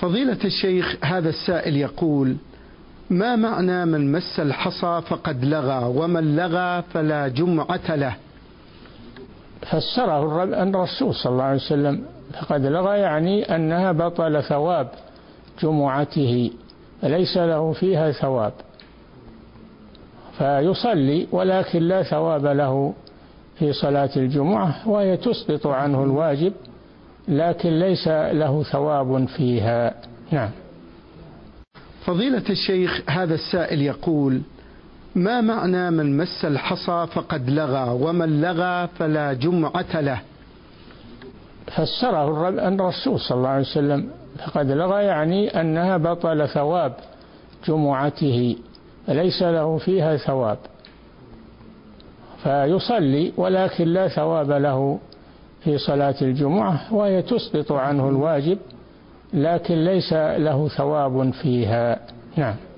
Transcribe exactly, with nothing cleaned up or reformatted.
فضيلة الشيخ، هذا السائل يقول: ما معنى من مس الحصى فقد لغى ومن لغى فلا جمعة له؟ فسره الرسول صلى الله عليه وسلم: فقد لغى يعني أنها بطل ثواب جمعته، فليس له فيها ثواب، فيصلي ولكن لا ثواب له في صلاة الجمعة، وهي تسقط عنه الواجب لكن ليس له ثواب فيها. نعم. فضيلة الشيخ، هذا السائل يقول: ما معنى من مس الحصى فقد لغى ومن لغى فلا جمعة له؟ فسره الرسول صلى الله عليه وسلم: فقد لغى يعني أنها بطل ثواب جمعته، فليس له فيها ثواب، فيصلي ولكن لا ثواب له في صلاة الجمعة، وهي تسقط عنه الواجب لكن ليس له ثواب فيها. نعم.